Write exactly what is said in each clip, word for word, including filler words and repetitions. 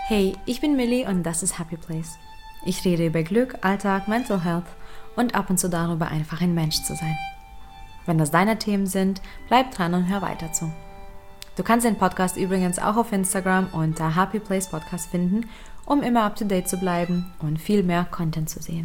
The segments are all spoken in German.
Hey, ich bin Millie und das ist Happy Place. Ich rede über Glück, Alltag, Mental Health und ab und zu darüber, einfach ein Mensch zu sein. Wenn das deine Themen sind, bleib dran und hör weiter zu. Du kannst den Podcast übrigens auch auf Instagram unter Happy Place Podcast finden, um immer up to date zu bleiben und viel mehr Content zu sehen.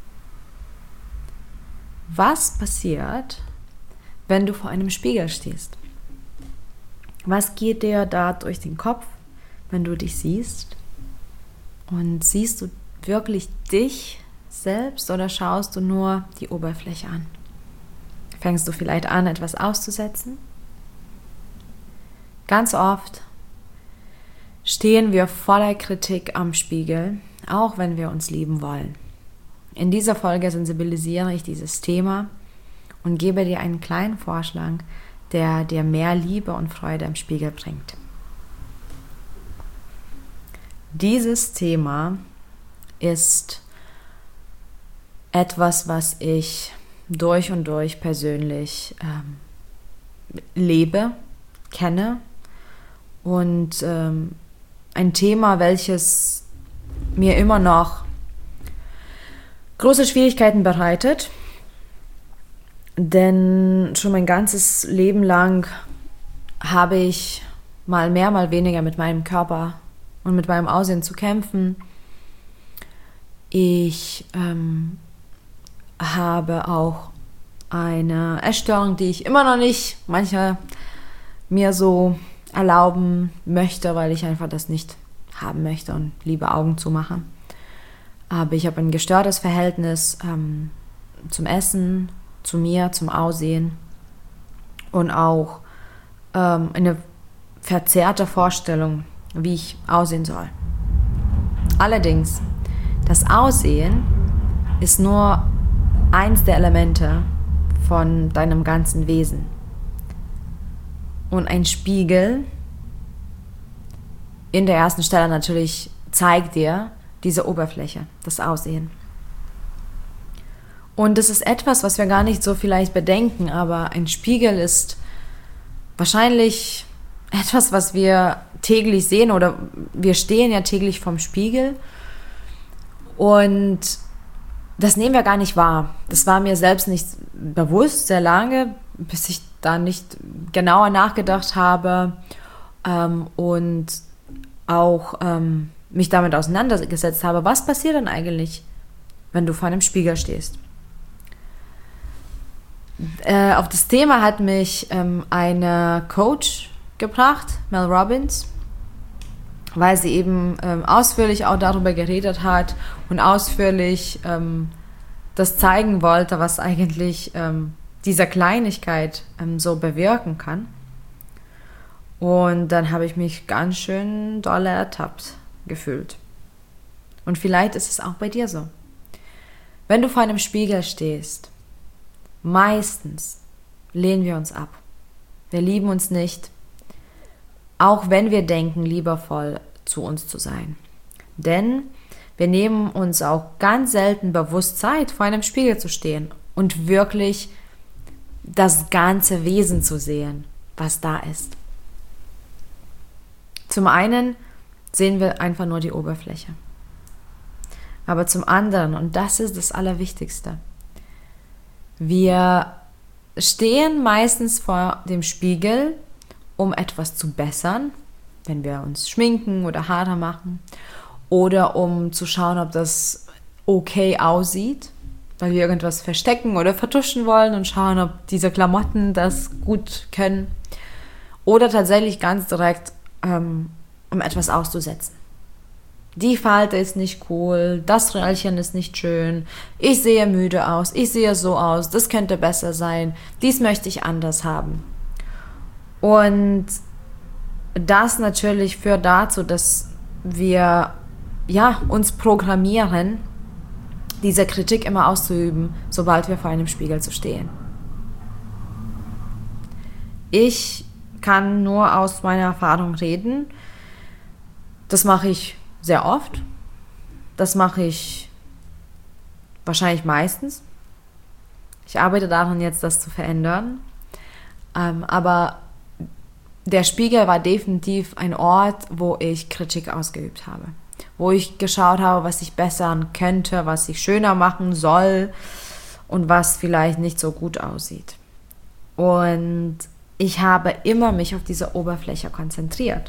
Was passiert, wenn du vor einem Spiegel stehst? Was geht dir da durch den Kopf, wenn du dich siehst? Und siehst du wirklich dich selbst oder schaust du nur die Oberfläche an? Fängst du vielleicht an, etwas auszusetzen? Ganz oft stehen wir voller Kritik am Spiegel, auch wenn wir uns lieben wollen. In dieser Folge sensibilisiere ich dieses Thema und gebe dir einen kleinen Vorschlag, der dir mehr Liebe und Freude im Spiegel bringt. Dieses Thema ist etwas, was ich durch und durch persönlich ähm, lebe, kenne und ähm, ein Thema, welches mir immer noch große Schwierigkeiten bereitet, denn schon mein ganzes Leben lang habe ich mal mehr, mal weniger mit meinem Körper und mit meinem Aussehen zu kämpfen. Ich ähm, habe auch eine Essstörung, die ich immer noch nicht manchmal mir so erlauben möchte, weil ich einfach das nicht haben möchte und lieber Augen zumache. Aber ich habe ein gestörtes Verhältnis ähm, zum Essen, zu mir, zum Aussehen und auch ähm, eine verzerrte Vorstellung, wie ich aussehen soll. Allerdings, das Aussehen ist nur eins der Elemente von deinem ganzen Wesen. Und ein Spiegel in der ersten Stelle natürlich zeigt dir diese Oberfläche, das Aussehen. Und das ist etwas, was wir gar nicht so vielleicht bedenken, aber ein Spiegel ist wahrscheinlich etwas, was wir täglich sehen, oder wir stehen ja täglich vorm Spiegel und das nehmen wir gar nicht wahr. Das war mir selbst nicht bewusst, sehr lange, bis ich da nicht genauer nachgedacht habe ähm, und auch ähm, mich damit auseinandergesetzt habe. Was passiert denn eigentlich, wenn du vor einem Spiegel stehst? Äh, auf das Thema hat mich ähm, eine Coach gebracht, Mel Robbins, weil sie eben ähm, ausführlich auch darüber geredet hat und ausführlich ähm, das zeigen wollte, was eigentlich ähm, diese Kleinigkeit ähm, so bewirken kann. Und dann habe ich mich ganz schön doll ertappt gefühlt. Und vielleicht ist es auch bei dir so. Wenn du vor einem Spiegel stehst, meistens lehnen wir uns ab. Wir lieben uns nicht, auch wenn wir denken, liebevoll zu uns zu sein. Denn wir nehmen uns auch ganz selten bewusst Zeit, vor einem Spiegel zu stehen und wirklich das ganze Wesen zu sehen, was da ist. Zum einen sehen wir einfach nur die Oberfläche. Aber zum anderen, und das ist das Allerwichtigste, wir stehen meistens vor dem Spiegel, um etwas zu bessern, wenn wir uns schminken oder Haare machen, oder um zu schauen, ob das okay aussieht, weil wir irgendwas verstecken oder vertuschen wollen und schauen, ob diese Klamotten das gut können, oder tatsächlich ganz direkt, ähm, um etwas auszusetzen. Die Falte ist nicht cool, das Röllchen ist nicht schön, ich sehe müde aus, ich sehe so aus, das könnte besser sein, dies möchte ich anders haben. Und das natürlich führt dazu, dass wir ja, uns programmieren, diese Kritik immer auszuüben, sobald wir vor einem Spiegel zu stehen. Ich kann nur aus meiner Erfahrung reden. Das mache ich sehr oft. Das mache ich wahrscheinlich meistens. Ich arbeite daran jetzt, das zu verändern. Ähm, aber der Spiegel war definitiv ein Ort, wo ich Kritik ausgeübt habe. Wo ich geschaut habe, was ich bessern könnte, was ich schöner machen soll und was vielleicht nicht so gut aussieht. Und ich habe immer mich auf diese Oberfläche konzentriert.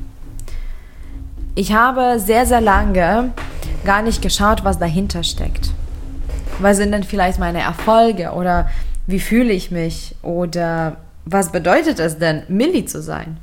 Ich habe sehr, sehr lange gar nicht geschaut, was dahinter steckt. Was sind denn vielleicht meine Erfolge oder wie fühle ich mich oder was bedeutet es denn, Milli zu sein?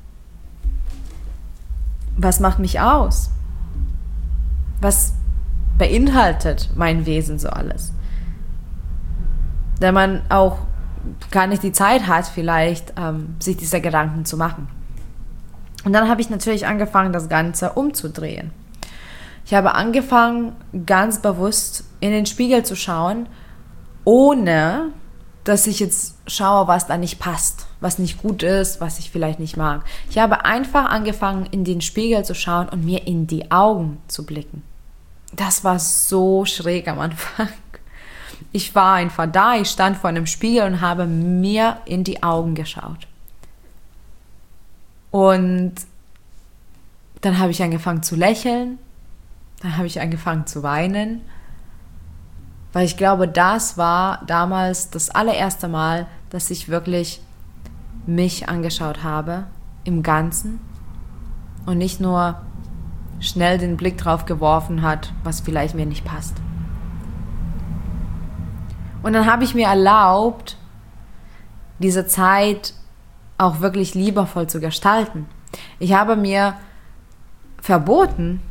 Was macht mich aus? Was beinhaltet mein Wesen so alles? Wenn man auch gar nicht die Zeit hat, vielleicht ähm, sich diese Gedanken zu machen. Und dann habe ich natürlich angefangen, das Ganze umzudrehen. Ich habe angefangen, ganz bewusst in den Spiegel zu schauen, ohne dass ich jetzt schaue, was da nicht passt, was nicht gut ist, was ich vielleicht nicht mag. Ich habe einfach angefangen, in den Spiegel zu schauen und mir in die Augen zu blicken. Das war so schräg am Anfang. Ich war einfach da, ich stand vor einem Spiegel und habe mir in die Augen geschaut. Und dann habe ich angefangen zu lächeln, dann habe ich angefangen zu weinen, weil ich glaube, das war damals das allererste Mal, dass ich wirklich mich angeschaut habe, im Ganzen und nicht nur schnell den Blick drauf geworfen hat, was vielleicht mir nicht passt. Und dann habe ich mir erlaubt, diese Zeit auch wirklich liebevoll zu gestalten. Ich habe mir verboten,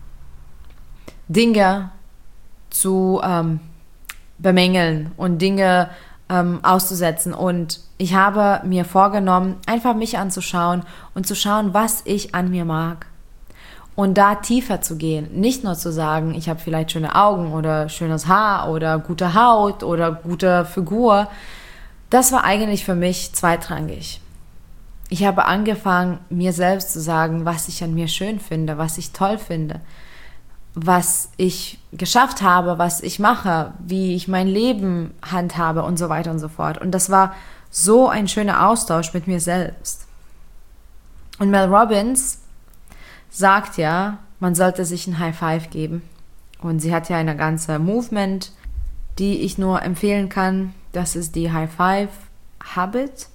Dinge zu ähm, bemängeln und Dinge ähm, auszusetzen. Und ich habe mir vorgenommen, einfach mich anzuschauen und zu schauen, was ich an mir mag. Und da tiefer zu gehen. Nicht nur zu sagen, ich habe vielleicht schöne Augen oder schönes Haar oder gute Haut oder gute Figur. Das war eigentlich für mich zweitrangig. Ich habe angefangen, mir selbst zu sagen, was ich an mir schön finde, was ich toll finde, was ich geschafft habe, was ich mache, wie ich mein Leben handhabe und so weiter und so fort. Und das war so ein schöner Austausch mit mir selbst. Und Mel Robbins sagt ja, man sollte sich ein High Five geben. Und sie hat ja eine ganze Movement, die ich nur empfehlen kann. Das ist die High Five Habit.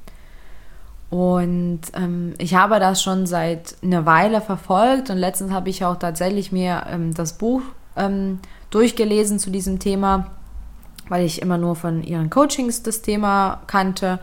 Und ähm, ich habe das schon seit einer Weile verfolgt und letztens habe ich auch tatsächlich mir ähm, das Buch ähm, durchgelesen zu diesem Thema, weil ich immer nur von ihren Coachings das Thema kannte.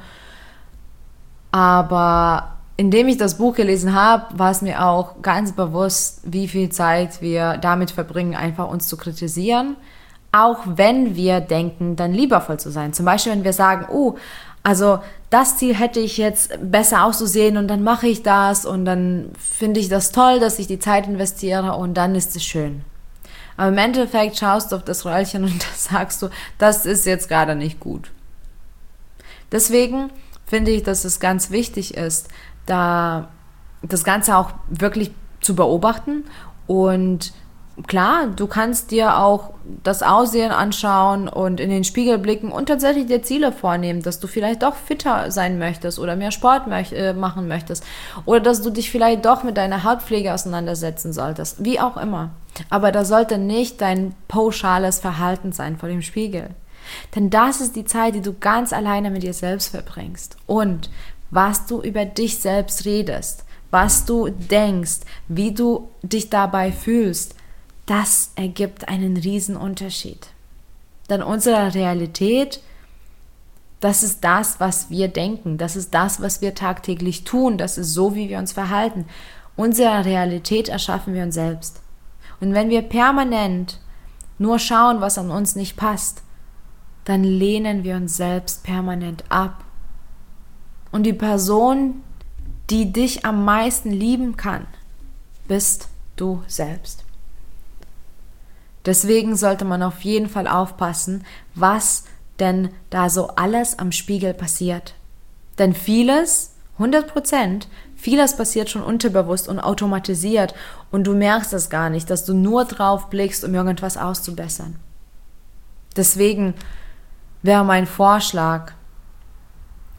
Aber indem ich das Buch gelesen habe, war es mir auch ganz bewusst, wie viel Zeit wir damit verbringen, einfach uns zu kritisieren, auch wenn wir denken, dann liebevoll zu sein. Zum Beispiel, wenn wir sagen, oh, also das Ziel hätte ich jetzt besser auszusehen und dann mache ich das und dann finde ich das toll, dass ich die Zeit investiere und dann ist es schön. Aber im Endeffekt schaust du auf das Röllchen und da sagst du, das ist jetzt gerade nicht gut. Deswegen finde ich, dass es ganz wichtig ist, da das Ganze auch wirklich zu beobachten und klar, du kannst dir auch das Aussehen anschauen und in den Spiegel blicken und tatsächlich dir Ziele vornehmen, dass du vielleicht doch fitter sein möchtest oder mehr Sport möch- äh, machen möchtest oder dass du dich vielleicht doch mit deiner Hautpflege auseinandersetzen solltest, wie auch immer. Aber das sollte nicht dein pauschales Verhalten sein vor dem Spiegel. Denn das ist die Zeit, die du ganz alleine mit dir selbst verbringst. Und was du über dich selbst redest, was du denkst, wie du dich dabei fühlst, das ergibt einen riesen Unterschied. Denn unsere Realität, das ist das, was wir denken, das ist das, was wir tagtäglich tun, das ist so, wie wir uns verhalten. Unsere Realität erschaffen wir uns selbst. Und wenn wir permanent nur schauen, was an uns nicht passt, dann lehnen wir uns selbst permanent ab. Und die Person, die dich am meisten lieben kann, bist du selbst. Deswegen sollte man auf jeden Fall aufpassen, was denn da so alles am Spiegel passiert. Denn vieles, hundert Prozent, vieles passiert schon unterbewusst und automatisiert und du merkst es gar nicht, dass du nur drauf blickst, um irgendwas auszubessern. Deswegen wäre mein Vorschlag,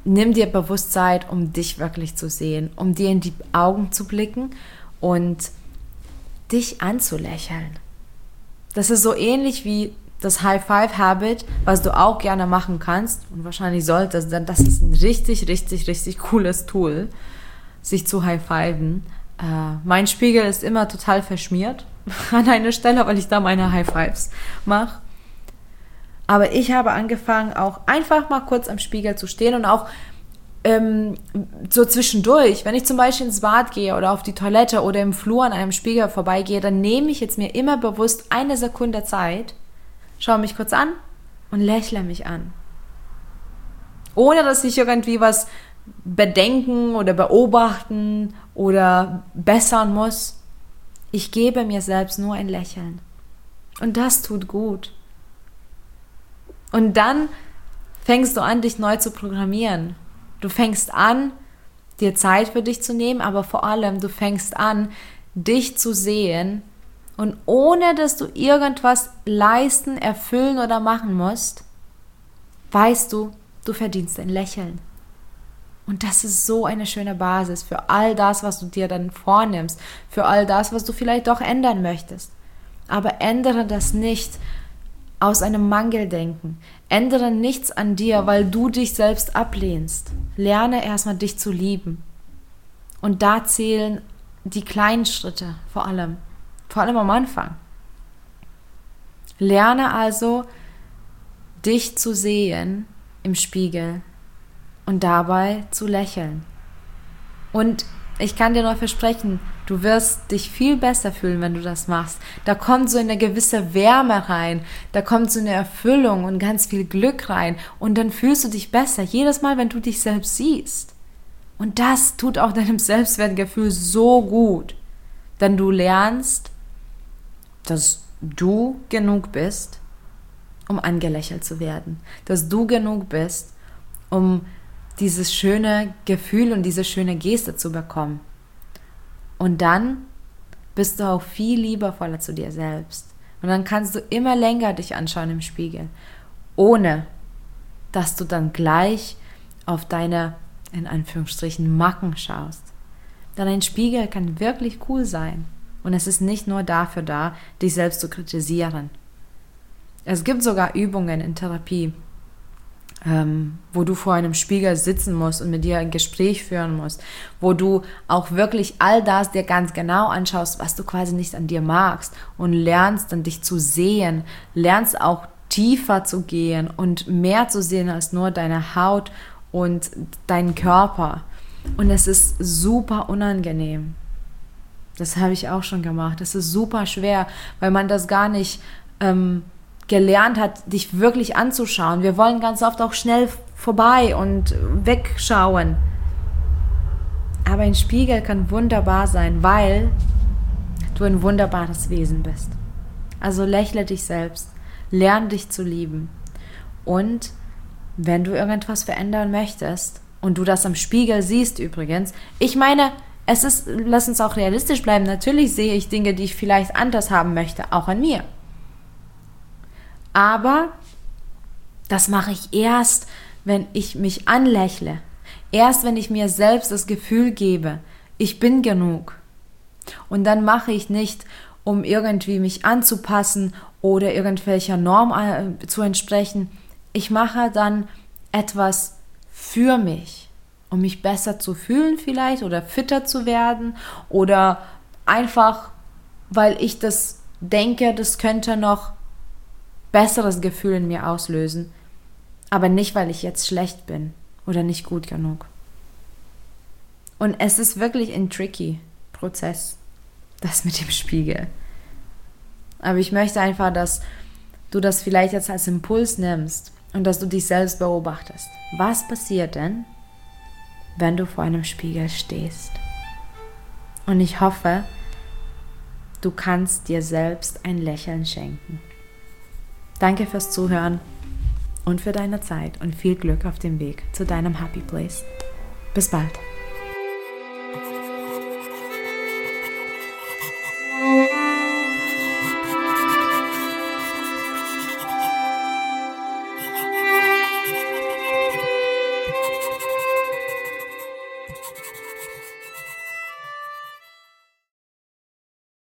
nimm dir bewusst Zeit, um dich wirklich zu sehen, um dir in die Augen zu blicken und dich anzulächeln. Das ist so ähnlich wie das High-Five-Habit, was du auch gerne machen kannst und wahrscheinlich solltest, denn das ist ein richtig, richtig, richtig cooles Tool, sich zu high-fiven. Äh, mein Spiegel ist immer total verschmiert an einer Stelle, weil ich da meine High-Fives mache. Aber ich habe angefangen, auch einfach mal kurz am Spiegel zu stehen und auch ähm, so zwischendurch, wenn ich zum Beispiel ins Bad gehe oder auf die Toilette oder im Flur an einem Spiegel vorbeigehe, dann nehme ich jetzt mir immer bewusst eine Sekunde Zeit, schaue mich kurz an und lächle mich an. Ohne, dass ich irgendwie was bedenken oder beobachten oder bessern muss. Ich gebe mir selbst nur ein Lächeln. Und das tut gut. Und dann fängst du an, dich neu zu programmieren. Du fängst an, dir Zeit für dich zu nehmen, aber vor allem, du fängst an, dich zu sehen und ohne, dass du irgendwas leisten, erfüllen oder machen musst, weißt du, du verdienst ein Lächeln. Und das ist so eine schöne Basis für all das, was du dir dann vornimmst, für all das, was du vielleicht doch ändern möchtest. Aber ändere das nicht aus einem Mangeldenken. Ändere nichts an dir, weil du dich selbst ablehnst. Lerne erstmal, dich zu lieben. Und da zählen die kleinen Schritte vor allem. Vor allem am Anfang. Lerne also, dich zu sehen im Spiegel und dabei zu lächeln. Und ich kann dir nur versprechen, du wirst dich viel besser fühlen, wenn du das machst. Da kommt so eine gewisse Wärme rein, da kommt so eine Erfüllung und ganz viel Glück rein und dann fühlst du dich besser, jedes Mal, wenn du dich selbst siehst. Und das tut auch deinem Selbstwertgefühl so gut, denn du lernst, dass du genug bist, um angelächelt zu werden, dass du genug bist, um dieses schöne Gefühl und diese schöne Geste zu bekommen. Und dann bist du auch viel liebevoller zu dir selbst. Und dann kannst du immer länger dich anschauen im Spiegel, ohne dass du dann gleich auf deine, in Anführungsstrichen, Macken schaust. Denn ein Spiegel kann wirklich cool sein. Und es ist nicht nur dafür da, dich selbst zu kritisieren. Es gibt sogar Übungen in Therapie, Ähm, wo du vor einem Spiegel sitzen musst und mit dir ein Gespräch führen musst, wo du auch wirklich all das dir ganz genau anschaust, was du quasi nicht an dir magst und lernst dann dich zu sehen, lernst auch tiefer zu gehen und mehr zu sehen als nur deine Haut und deinen Körper. Und es ist super unangenehm. Das habe ich auch schon gemacht. Das ist super schwer, weil man das gar nicht ähm, gelernt hat, dich wirklich anzuschauen. Wir wollen ganz oft auch schnell vorbei und wegschauen. Aber ein Spiegel kann wunderbar sein, weil du ein wunderbares Wesen bist. Also lächle dich selbst, lerne dich zu lieben. Und wenn du irgendwas verändern möchtest und du das am Spiegel siehst übrigens, ich meine, es ist, lass uns auch realistisch bleiben, natürlich sehe ich Dinge, die ich vielleicht anders haben möchte, auch an mir. Aber das mache ich erst, wenn ich mich anlächle. Erst, wenn ich mir selbst das Gefühl gebe, ich bin genug. Und dann mache ich nicht, um irgendwie mich anzupassen oder irgendwelcher Norm zu entsprechen. Ich mache dann etwas für mich, um mich besser zu fühlen vielleicht oder fitter zu werden oder einfach, weil ich das denke, das könnte noch besseres Gefühl in mir auslösen, aber nicht, weil ich jetzt schlecht bin oder nicht gut genug. Und es ist wirklich ein tricky Prozess, das mit dem Spiegel. Aber ich möchte einfach, dass du das vielleicht jetzt als Impuls nimmst und dass du dich selbst beobachtest. Was passiert denn, wenn du vor einem Spiegel stehst? Und ich hoffe, du kannst dir selbst ein Lächeln schenken. Danke fürs Zuhören und für deine Zeit und viel Glück auf dem Weg zu deinem Happy Place. Bis bald.